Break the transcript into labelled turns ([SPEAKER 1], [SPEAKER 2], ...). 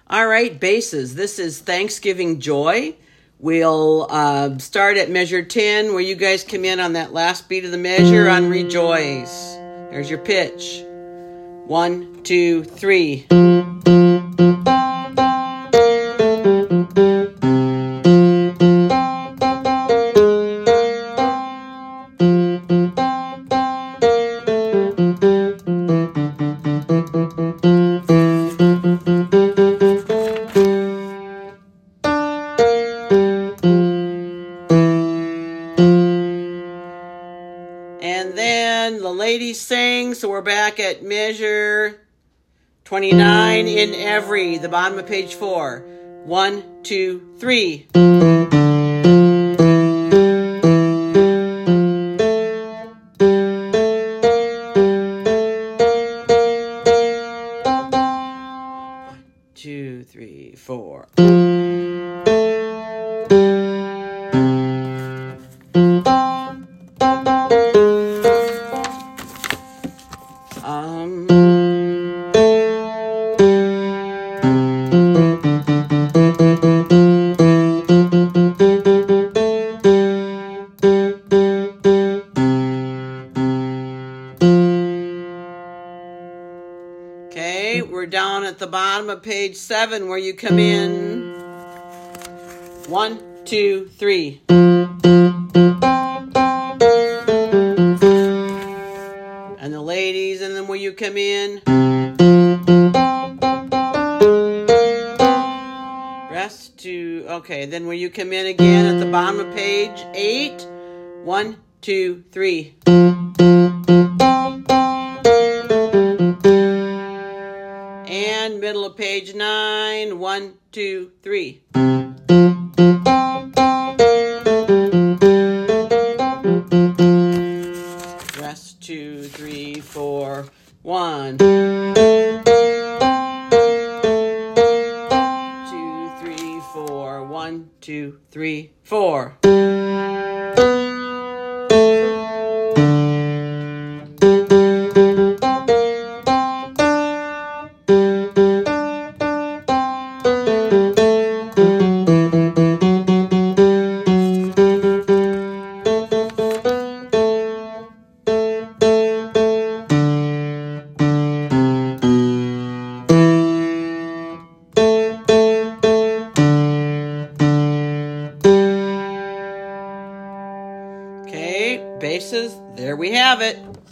[SPEAKER 1] All right, bases. This is Thanksgiving Joy. We'll start at measure 10, where you guys come in on that last beat of the measure on Rejoice. There's your pitch. 1, 2, 3. And then the ladies sing, so we're back at measure 29 in every, the bottom of page 4. 1, 2, 3. Two, three, four. Okay, we're down at the bottom of page 7 where you come in. 1, 2, 3. And the ladies, and then where you come in. Rest to, okay, then where you come in again at the bottom of page 8. 1, 2, 3. And middle of page 9. 1, 2, 3. Rest 2, 3, 4. 1. 2, 3, 4. 1, 2, 3, 4. Okay, bases, there we have it.